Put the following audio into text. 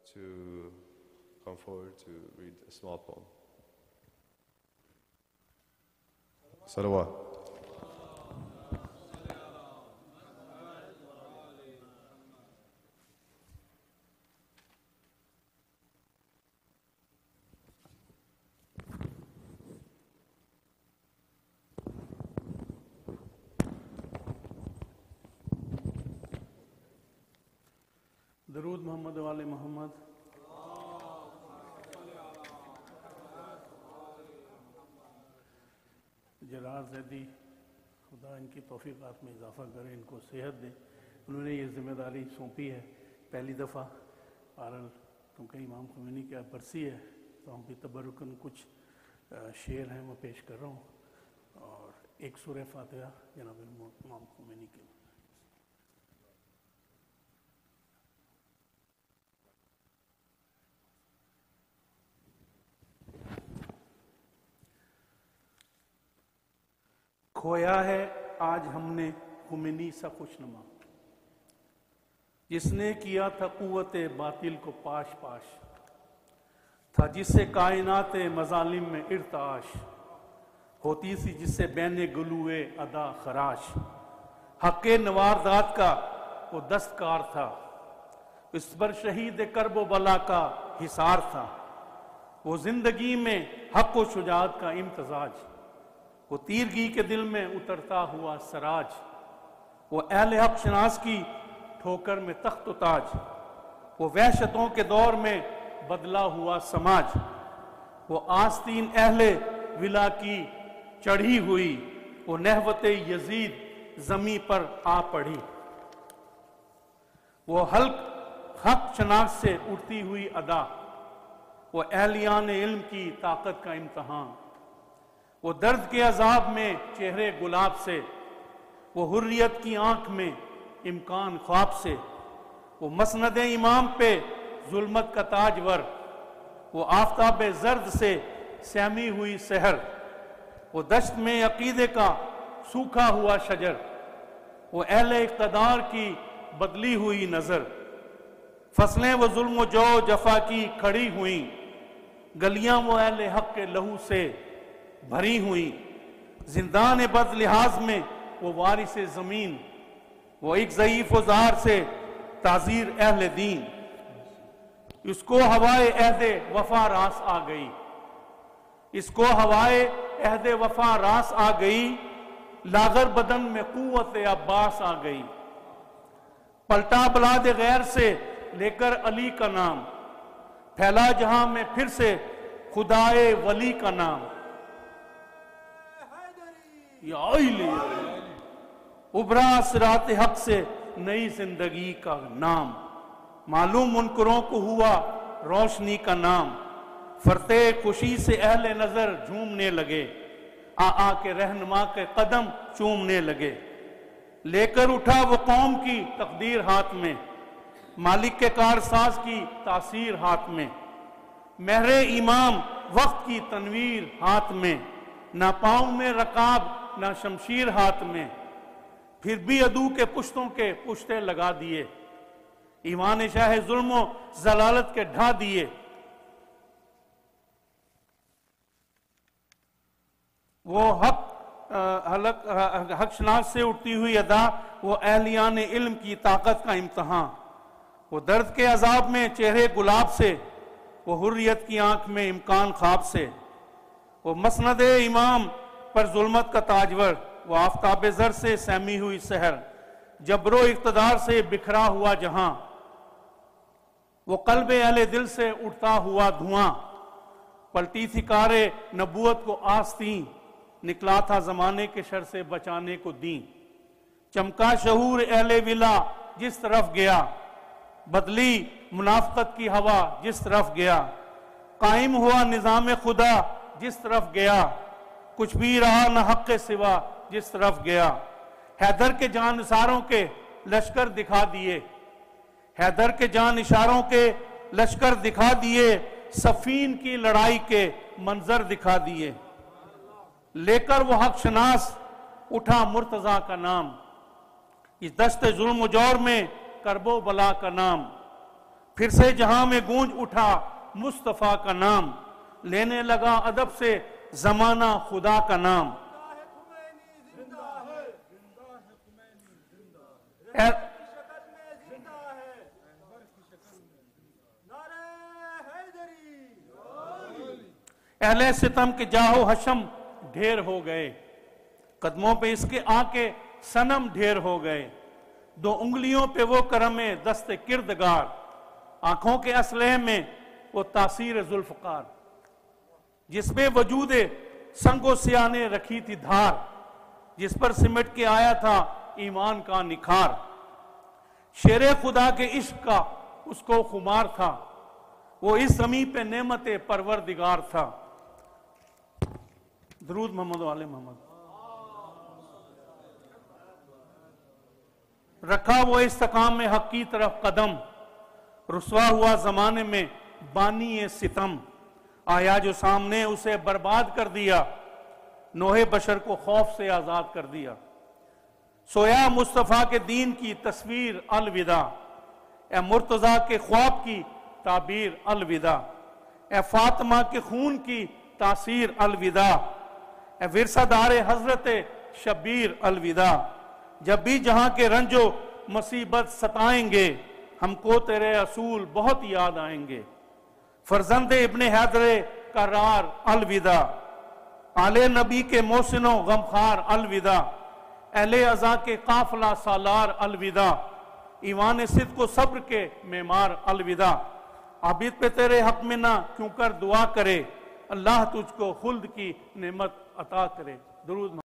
to come forward to read a small poem. Salawat. درود محمد والے محمد. جرار زیدی خدا ان کی توفیقات میں اضافہ کرے، ان کو صحت دے. انہوں نے یہ ذمہ داری سونپی ہے پہلی دفعہ، اور کیونکہ امام خمینی کی برسی ہے تو ہم بھی تبرکن کچھ شعر ہیں وہ پیش کر رہا ہوں، اور ایک سورہ فاتحہ جناب امام خمینی کے. کھویا ہے آج ہم نے خمینی سا خوشنما، جس نے کیا تھا قوت باطل کو پاش پاش، تھا جس سے کائنات مظالم میں ارتعاش، ہوتی سی جس سے بین گلوئے ادا خراش. حق نواردات کا وہ دستکار تھا، اس پر شہید کرب و بلا کا حصار تھا. وہ زندگی میں حق و شجاعت کا امتزاج، وہ تیرگی کے دل میں اترتا ہوا سراج. وہ اہل حق شناس کی ٹھوکر میں تخت و تاج، وہ وحشتوں کے دور میں بدلا ہوا سماج. وہ آستین اہل ولا کی چڑھی ہوئی، وہ نہوت یزید زمیں پر آ پڑھی. وہ حق شناس سے اٹھتی ہوئی ادا، وہ اہلیان علم کی طاقت کا امتحان. وہ درد کے عذاب میں چہرے گلاب سے، وہ حریت کی آنکھ میں امکان خواب سے. وہ مسند امام پہ ظلمت کا تاجور، وہ آفتاب زرد سے سہمی ہوئی سحر. وہ دشت میں عقیدے کا سوکھا ہوا شجر، وہ اہل اقتدار کی بدلی ہوئی نظر. فصلیں وہ ظلم و جو جفا کی کھڑی ہوئیں، گلیاں وہ اہل حق کے لہو سے بھری ہوئیں. زندان بد لحاظ میں وہ وارث زمین، وہ ایک ضعیف و زار سے تعزیر اہل دین. اس کو ہوائے عہد وفا راس آ گئی، اس کو ہوائے عہد وفا راس آ گئی. لاغر بدن میں قوت عباس آ گئی. پلٹا بلاد غیر سے لے کر علی کا نام، پھیلا جہاں میں پھر سے خدائے ولی کا نام. ابھرا صراط حق سے نئی زندگی کا نام، معلوم منکروں کو ہوا روشنی کا نام. فرتے خوشی سے اہل نظر جھومنے لگے، آ کے رہنما کے قدم چومنے لگے. لے کر اٹھا وہ قوم کی تقدیر ہاتھ میں، مالک کے کارساز کی تاثیر ہاتھ میں. مہر امام وقت کی تنویر ہاتھ میں، نہ پاؤں میں رکاب نہ شمشیر ہاتھ میں. پھر بھی عدو کے پشتوں کے پشتے لگا دیے، ایمان شاہ ظلم و ضلالت کے ڈھا دیے. وہ حق شناس سے اٹھتی ہوئی ادا، وہ اہلیان علم کی طاقت کا امتحان. وہ درد کے عذاب میں چہرے گلاب سے، وہ حریت کی آنکھ میں امکان خواب سے. وہ مسند امام پر ظلمت کا تاجور، وہ آفتاب زر سے سہمی ہوئی سحر. جبر و اقتدار سے بکھرا ہوا جہاں، وہ قلب اہل دل سے اٹھتا ہوا دھواں. پلٹی تھی کار نبوت کو آستین، نکلا تھا زمانے کے شر سے بچانے کو دین. چمکا شعور اہل ولا جس طرف گیا، بدلی منافقت کی ہوا جس طرف گیا. قائم ہوا نظام خدا جس طرف گیا، کچھ بھی رہا نہ حق کے سوا جس طرف گیا. حیدر کے جان نثاروں کے لشکر دکھا دیے، حیدر کے جان اشاروں کے لشکر دکھا دیے. صفین کی لڑائی کے منظر دکھا دیے. لے کر وہ حق شناس اٹھا مرتضیٰ کا نام، اس دشت ظلم و جور میں کرب و بلا کا نام. پھر سے جہاں میں گونج اٹھا مصطفیٰ کا نام، لینے لگا ادب سے زمانہ خدا کا نام۔ اہل ستم کے جاہو حشم ڈھیر ہو گئے، قدموں پہ اس کے آ کے صنم ڈھیر ہو گئے، دو انگلیوں پہ وہ کرم دست کردگار، آنکھوں کے اسلحے میں وہ تاثیر ذوالفقار، جس پہ وجود سنگ و سیاہ نے رکھی تھی دھار، جس پر سمٹ کے آیا تھا ایمان کا نکھار۔ شیر خدا کے عشق کا اس کو خمار تھا، وہ اس زمین پہ نعمت پروردگار تھا۔ درود محمد و آل محمد۔ رکھا وہ استقام میں حق کی طرف قدم، رسوا ہوا زمانے میں بانی ستم، آیا جو سامنے اسے برباد کر دیا، نوح بشر کو خوف سے آزاد کر دیا۔ سویا مصطفیٰ کے دین کی تصویر الوداع، اے مرتضیٰ کے خواب کی تعبیر الوداع، اے فاطمہ کے خون کی تاثیر الوداع، اے ورثہ دار حضرت شبیر الوداع۔ جب بھی جہاں کے رنج و مصیبت ستائیں گے، ہم کو تیرے اصول بہت یاد آئیں گے۔ فرزند ابن حیدر کرار الوداع، آل نبی کے محسن و غمخوار الوداع، اہل عزا کے قافلہ سالار الوداع، ایوان صدق و صبر کے معمار الوداع۔ عابد پہ تیرے حق میں نہ کیوں کر دعا کرے، اللہ تجھ کو خلد کی نعمت عطا کرے۔ درود